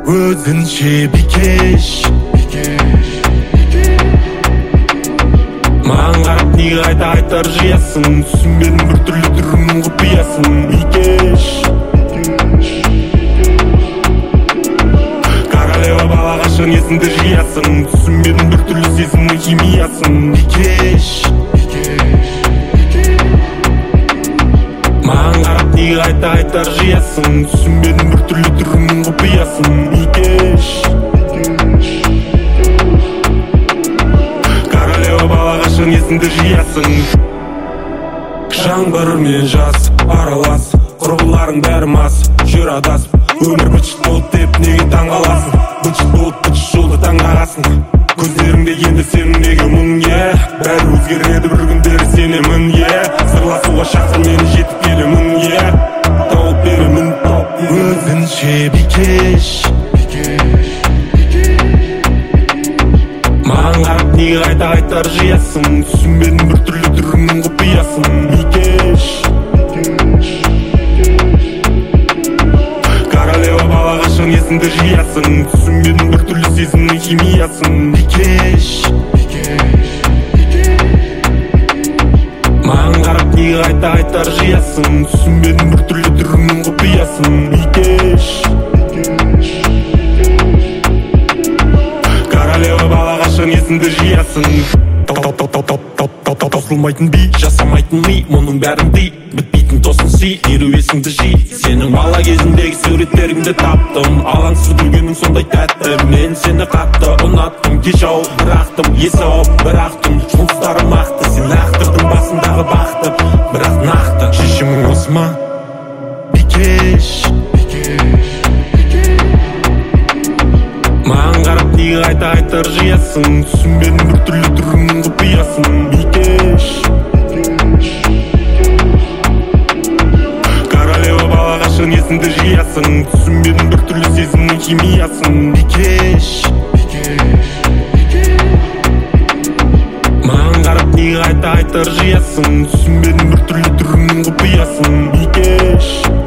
өзінше бикеш. Маған қарап неге қайта айтар жиясың, түсінбедім біртүрлі түріңнің құпиясын. Бикеш, королева бала қашан есіңді жиясың, түсінбедім біртүрлі сезімнің химиясын. Бикеш, маған қарап неге қайта айтар жиясың, түсінбедім біртүрлі түріңнің құпиясын. Бикеш, королева бала қашан есіңді жиясың. Жаңбыр мен жаз аралас, құрбыларың бәрі мас, жүр адасып. Өмір быт-шыт болды деп неге таң қаласың, быт-шыт болып быт-шыт жолды таңдағасың. Көздеріңде енді сенің неге мұң, бәрі өзгереді бір күндері сенемін, сырласуға шақыр мені жетіп келемін, тауып беремін өзінше бикеш. Маған қарап неге қайта айтар жиясың, түсінбедім біртүрлі түріңнің құпиясын. Бикеш, королева бала қашан есіңді жиясың, түсінбедім біртүрлі сезімнің химиясын. Бикеш, маған қарап неге қайта айтар жиясың, түсінбедім біртүрлі түріңнің құпиясын. Бикеш, королева бала қашан есіңді жиясың. Таусылмайтын би, жасамайтын ми, мұның бәрін дей, бітпейтін тосын си, еру есіңді жи. Сенің бала кезіндегі суреттеріңді таптым, алаңсыз күлгенің сондай тәтті. Мен сені қатты ұнаттым, кеш ауып бірақтым, есі ауып бірақтым. Жұмыстарым ақты, сен ақтырдың басындағы бақты, бірақ нақты шешімің осы ма? Бикеш, маған қарап неге қайта айтар жиясың, түсінбедім біртүрлі түріңнің құпиясын. Бикеш, королева бала қашан есіңді жиясың, түсінбедім біртүрлі сезімнің химиясын. Бикеш, маған қарап неге қайта айтар жиясың, түсінбедім біртүрлі түріңнің құпиясын. Бикеш.